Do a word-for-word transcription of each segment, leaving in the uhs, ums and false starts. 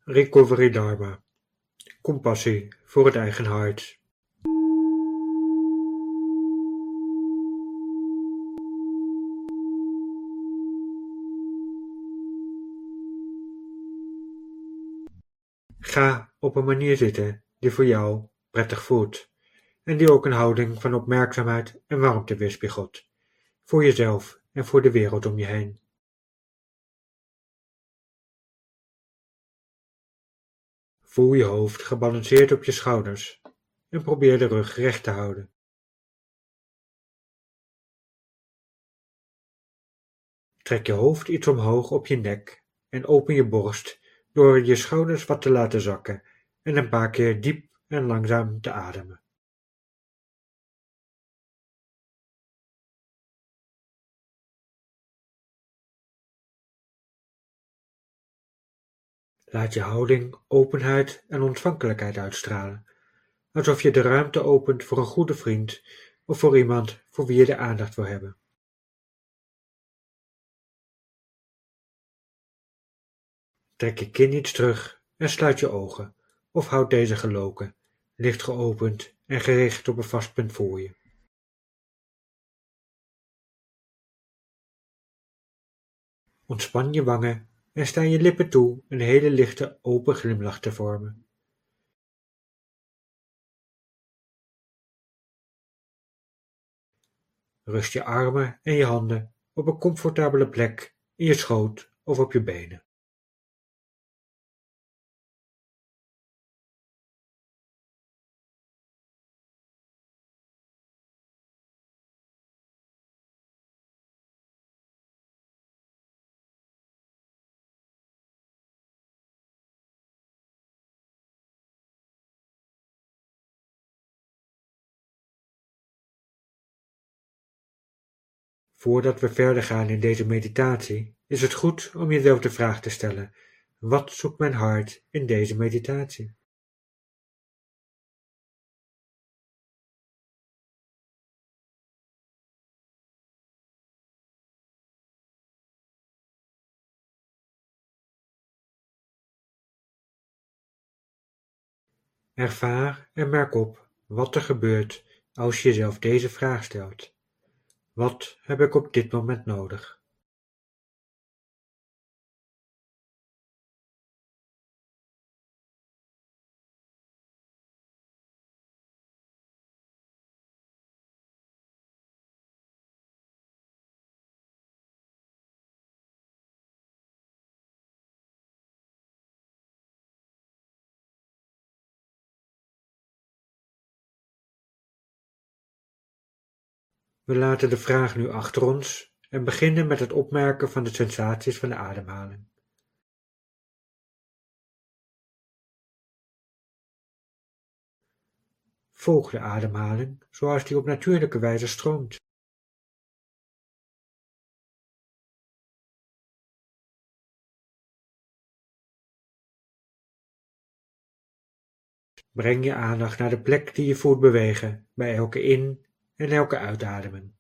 Recovery Dharma. Compassie voor het eigen hart. Ga op een manier zitten die voor jou prettig voelt en die ook een houding van opmerkzaamheid en warmte weerspiegelt, voor jezelf en voor de wereld om je heen. Voel je hoofd gebalanceerd op je schouders en probeer de rug recht te houden. Trek je hoofd iets omhoog op je nek en open je borst door je schouders wat te laten zakken en een paar keer diep en langzaam te ademen. Laat je houding openheid en ontvankelijkheid uitstralen, alsof je de ruimte opent voor een goede vriend of voor iemand voor wie je de aandacht wil hebben. Trek je kin iets terug en sluit je ogen, of houd deze geloken, licht geopend en gericht op een vast punt voor je. Ontspan je wangen en sta je lippen toe een hele lichte open glimlach te vormen. Rust je armen en je handen op een comfortabele plek in je schoot of op je benen. Voordat we verder gaan in deze meditatie, is het goed om jezelf de vraag te stellen: wat zoekt mijn hart in deze meditatie? Ervaar en merk op wat er gebeurt als je jezelf deze vraag stelt. Wat heb ik op dit moment nodig? We laten de vraag nu achter ons en beginnen met het opmerken van de sensaties van de ademhaling. Volg de ademhaling zoals die op natuurlijke wijze stroomt. Breng je aandacht naar de plek die je voelt bewegen bij elke in- en elke uitademing.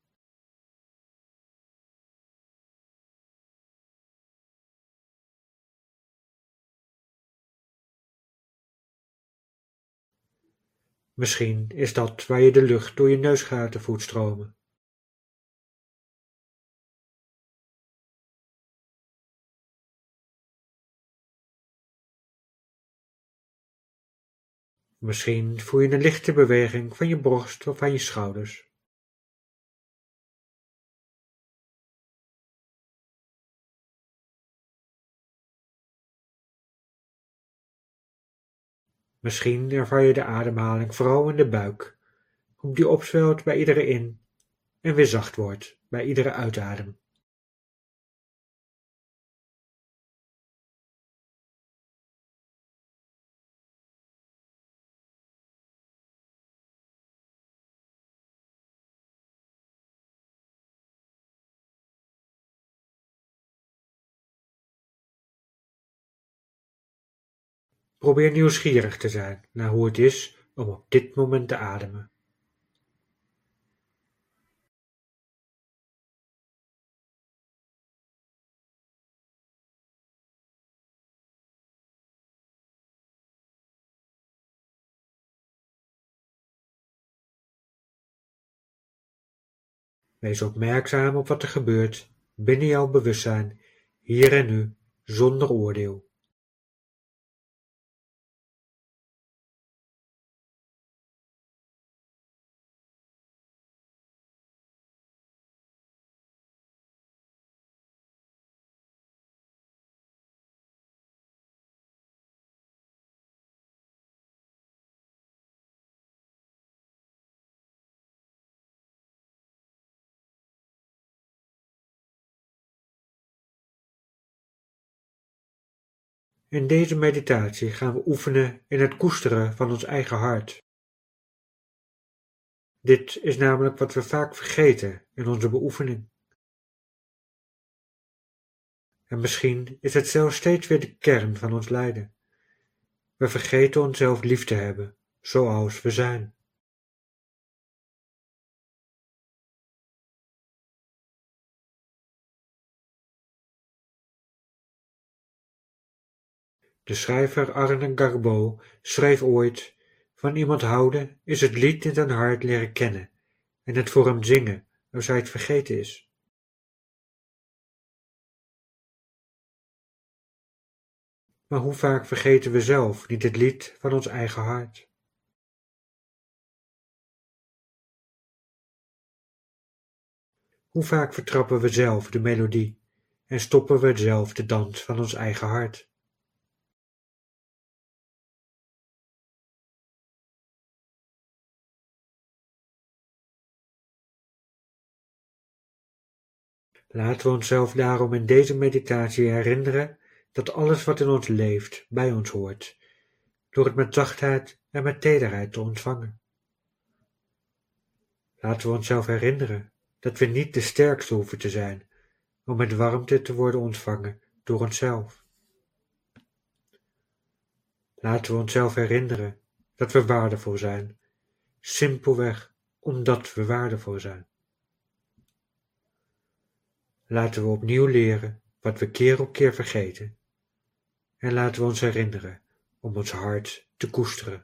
Misschien is dat waar je de lucht door je neusgaten voelt stromen. Misschien voel je een lichte beweging van je borst of van je schouders. Misschien ervaar je de ademhaling vooral in de buik, hoe die opzwelt bij iedere in- en weer zacht wordt bij iedere uitadem. Probeer nieuwsgierig te zijn naar hoe het is om op dit moment te ademen. Wees opmerkzaam op wat er gebeurt binnen jouw bewustzijn, hier en nu, zonder oordeel. In deze meditatie gaan we oefenen in het koesteren van ons eigen hart. Dit is namelijk wat we vaak vergeten in onze beoefening. En misschien is het zelfs steeds weer de kern van ons lijden. We vergeten onszelf lief te hebben, zoals we zijn. De schrijver Arne Garbeau schreef ooit: van iemand houden is het lied in zijn hart leren kennen en het voor hem zingen als hij het vergeten is. Maar hoe vaak vergeten we zelf niet het lied van ons eigen hart? Hoe vaak vertrappen we zelf de melodie en stoppen we zelf de dans van ons eigen hart? Laten we onszelf daarom in deze meditatie herinneren dat alles wat in ons leeft bij ons hoort, door het met zachtheid en met tederheid te ontvangen. Laten we onszelf herinneren dat we niet de sterkste hoeven te zijn om met warmte te worden ontvangen door onszelf. Laten we onszelf herinneren dat we waardevol zijn, simpelweg omdat we waardevol zijn. Laten we opnieuw leren wat we keer op keer vergeten en laten we ons herinneren om ons hart te koesteren.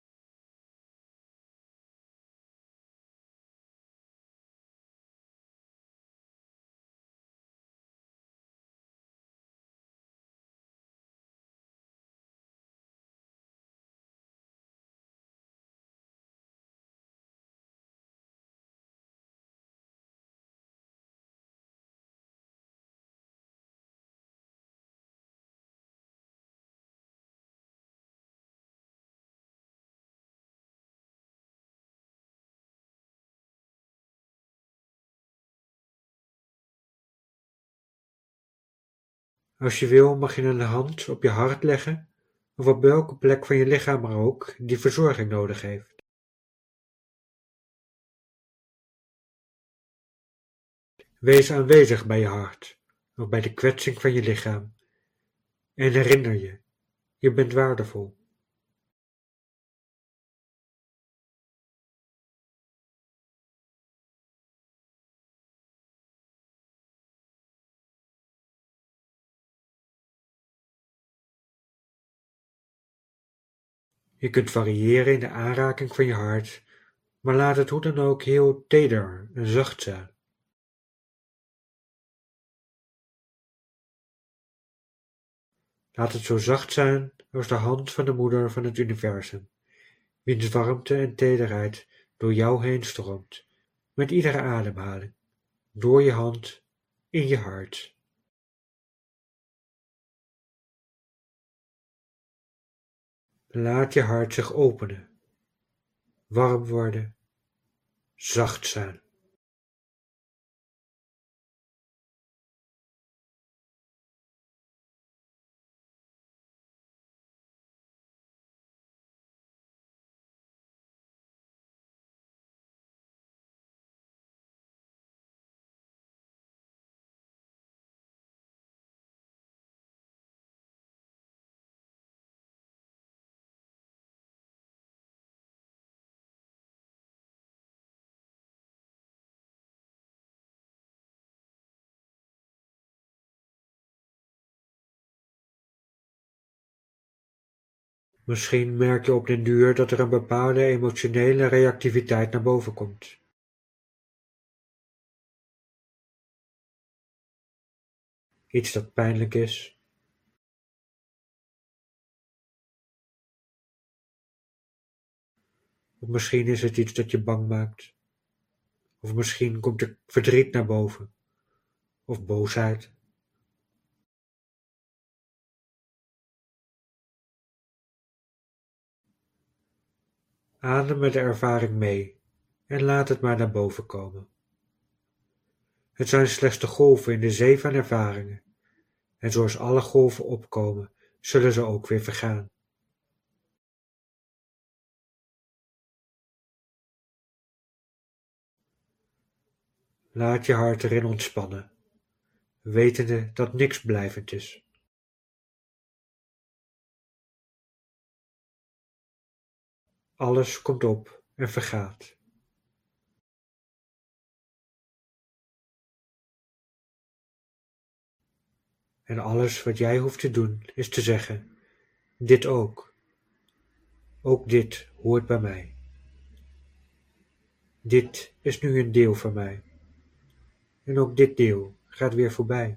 Als je wil mag je een hand op je hart leggen of op welke plek van je lichaam maar ook die verzorging nodig heeft. Wees aanwezig bij je hart of bij de kwetsing van je lichaam en herinner je, je bent waardevol. Je kunt variëren in de aanraking van je hart, maar laat het hoe dan ook heel teder en zacht zijn. Laat het zo zacht zijn als de hand van de moeder van het universum, wiens warmte en tederheid door jou heen stroomt, met iedere ademhaling, door je hand, in je hart. Laat je hart zich openen, warm worden, zacht zijn. Misschien merk je op den duur dat er een bepaalde emotionele reactiviteit naar boven komt. Iets dat pijnlijk is. Of misschien is het iets dat je bang maakt. Of misschien komt er verdriet naar boven. Of boosheid. Adem met de ervaring mee en laat het maar naar boven komen. Het zijn slechts de golven in de zee van ervaringen. En zoals alle golven opkomen, zullen ze ook weer vergaan. Laat je hart erin ontspannen, wetende dat niks blijvend is. Alles komt op en vergaat. En alles wat jij hoeft te doen is te zeggen, dit ook. Ook dit hoort bij mij. Dit is nu een deel van mij. En ook dit deel gaat weer voorbij.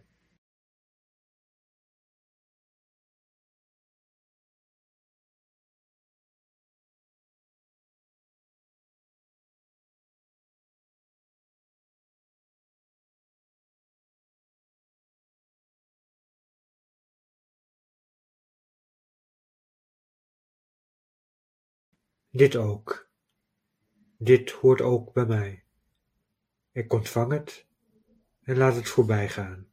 Dit ook. Dit hoort ook bij mij. Ik ontvang het en laat het voorbij gaan.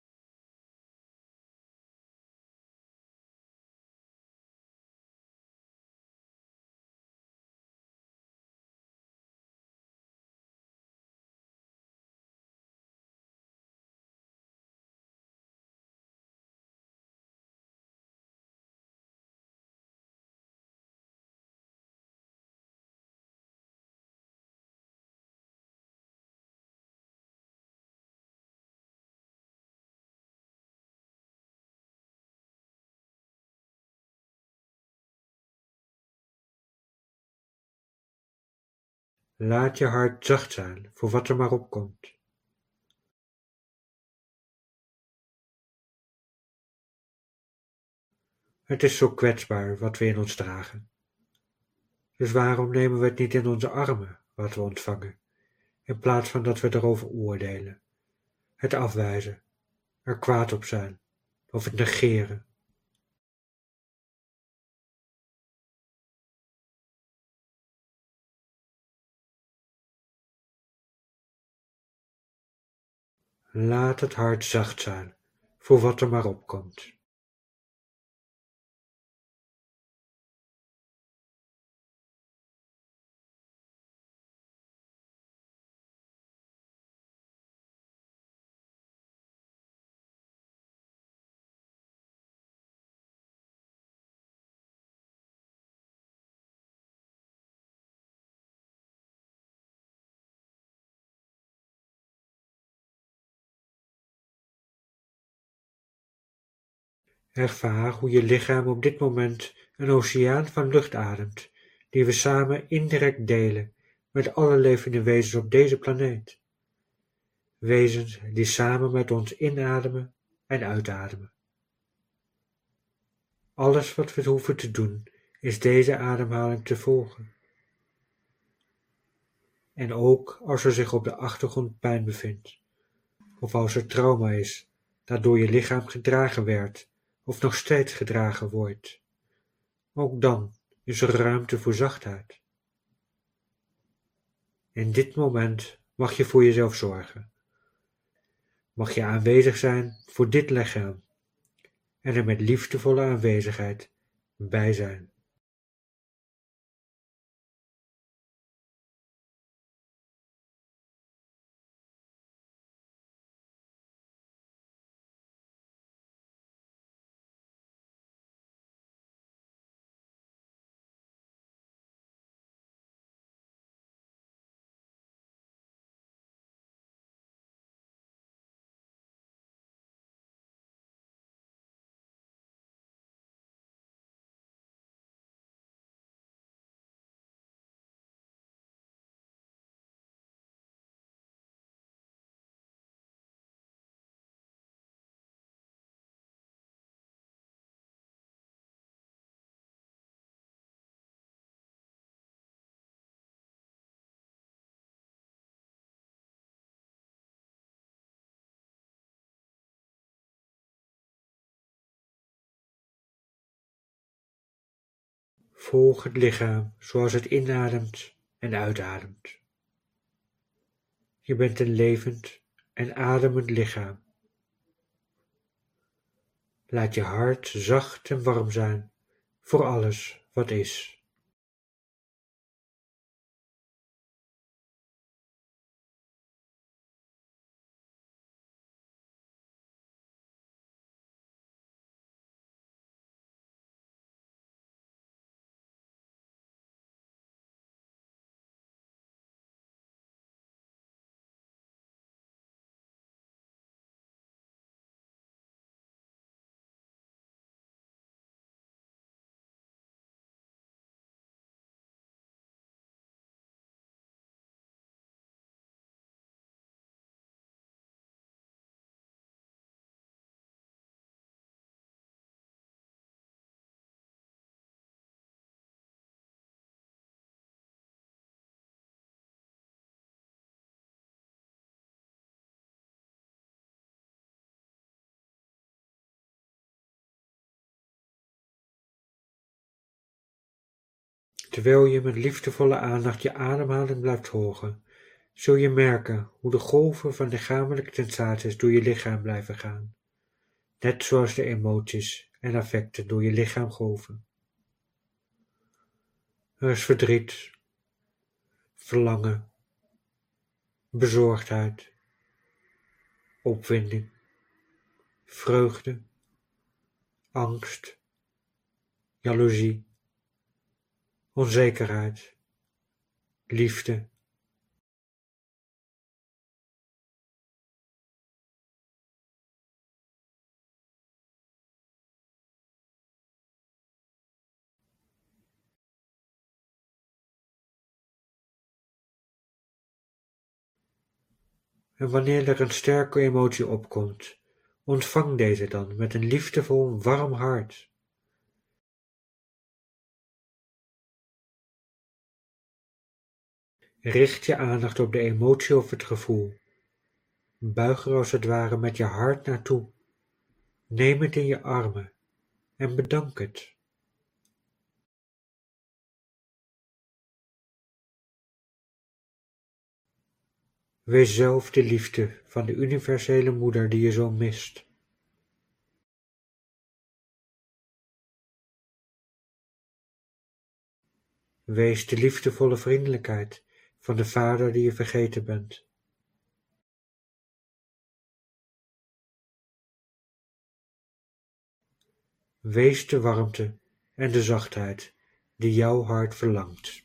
Laat je hart zacht zijn voor wat er maar opkomt. Het is zo kwetsbaar wat we in ons dragen. Dus waarom nemen we het niet in onze armen wat we ontvangen, in plaats van dat we erover oordelen, het afwijzen, er kwaad op zijn of het negeren? Laat het hart zacht zijn voor wat er maar opkomt. Ervaar hoe je lichaam op dit moment een oceaan van lucht ademt, die we samen indirect delen met alle levende wezens op deze planeet. Wezens die samen met ons inademen en uitademen. Alles wat we hoeven te doen is deze ademhaling te volgen. En ook als er zich op de achtergrond pijn bevindt, of als er trauma is dat door je lichaam gedragen werd of nog steeds gedragen wordt, ook dan is er ruimte voor zachtheid. In dit moment mag je voor jezelf zorgen. Mag je aanwezig zijn voor dit lichaam en er met liefdevolle aanwezigheid bij zijn. Volg het lichaam zoals het inademt en uitademt. Je bent een levend en ademend lichaam. Laat je hart zacht en warm zijn voor alles wat is. Terwijl je met liefdevolle aandacht je ademhaling blijft volgen, zul je merken hoe de golven van lichamelijke sensaties door je lichaam blijven gaan, net zoals de emoties en affecten door je lichaam golven. Er is verdriet, verlangen, bezorgdheid, opwinding, vreugde, angst, jaloezie, onzekerheid, liefde. En wanneer er een sterke emotie opkomt, ontvang deze dan met een liefdevol, warm hart. Richt je aandacht op de emotie of het gevoel. Buig er als het ware met je hart naartoe. Neem het in je armen en bedank het. Wees zelf de liefde van de universele moeder die je zo mist. Wees de liefdevolle vriendelijkheid van de vader die je vergeten bent. Wees de warmte en de zachtheid die jouw hart verlangt.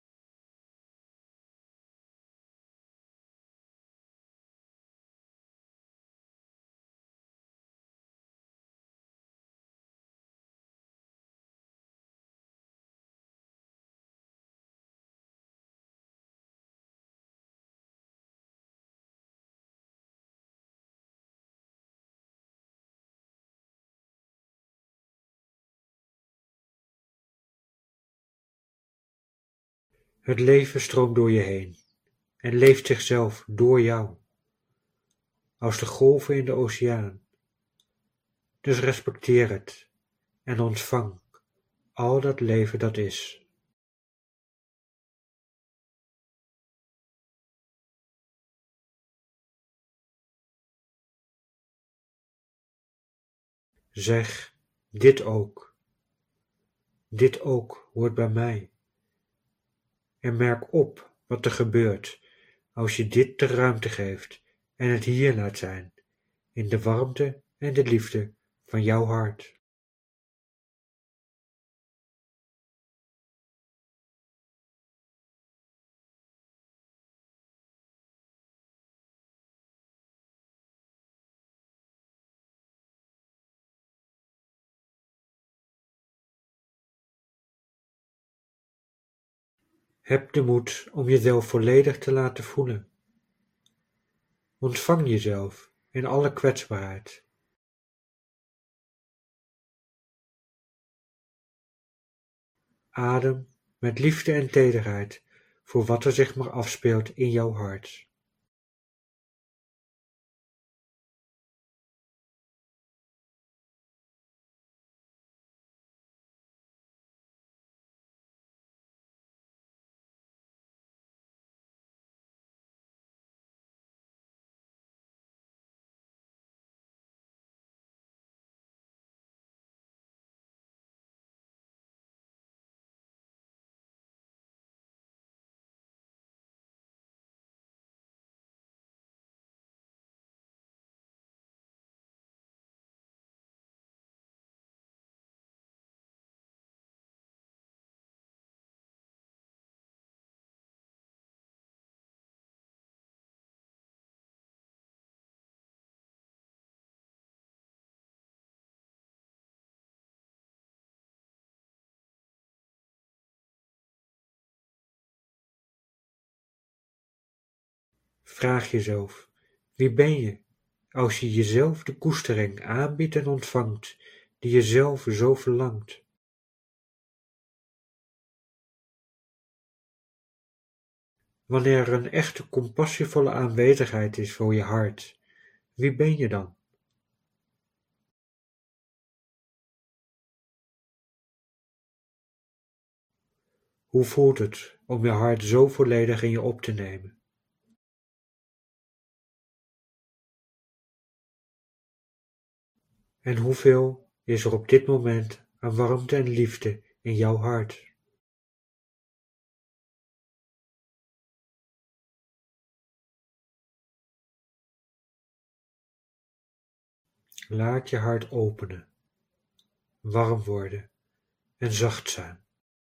Het leven stroomt door je heen en leeft zichzelf door jou, als de golven in de oceaan. Dus respecteer het en ontvang al dat leven dat is. Zeg dit ook. Dit ook hoort bij mij. En merk op wat er gebeurt als je dit de ruimte geeft en het hier laat zijn, in de warmte en de liefde van jouw hart. Heb de moed om jezelf volledig te laten voelen. Ontvang jezelf in alle kwetsbaarheid. Adem met liefde en tederheid voor wat er zich maar afspeelt in jouw hart. Vraag jezelf, wie ben je als je jezelf de koestering aanbiedt en ontvangt die je zelf zo verlangt? Wanneer er een echte compassievolle aanwezigheid is voor je hart, wie ben je dan? Hoe voelt het om je hart zo volledig in je op te nemen? En hoeveel is er op dit moment aan warmte en liefde in jouw hart? Laat je hart openen, warm worden en zacht zijn.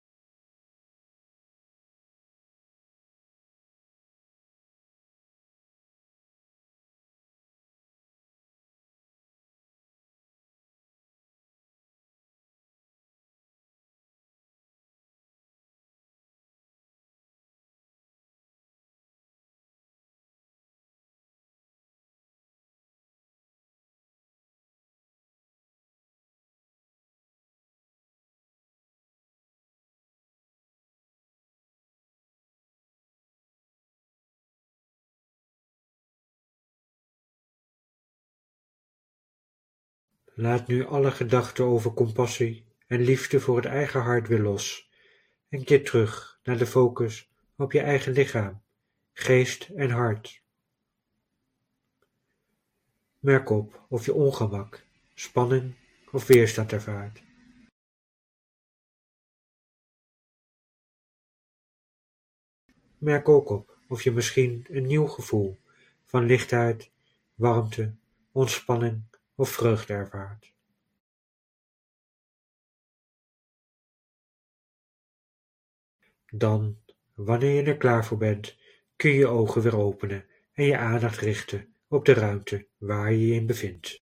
Laat nu alle gedachten over compassie en liefde voor het eigen hart weer los en keer terug naar de focus op je eigen lichaam, geest en hart. Merk op of je ongemak, spanning of weerstand ervaart. Merk ook op of je misschien een nieuw gevoel van lichtheid, warmte, ontspanning of vreugde ervaart. Dan, wanneer je er klaar voor bent, kun je je ogen weer openen en je aandacht richten op de ruimte waar je je in bevindt.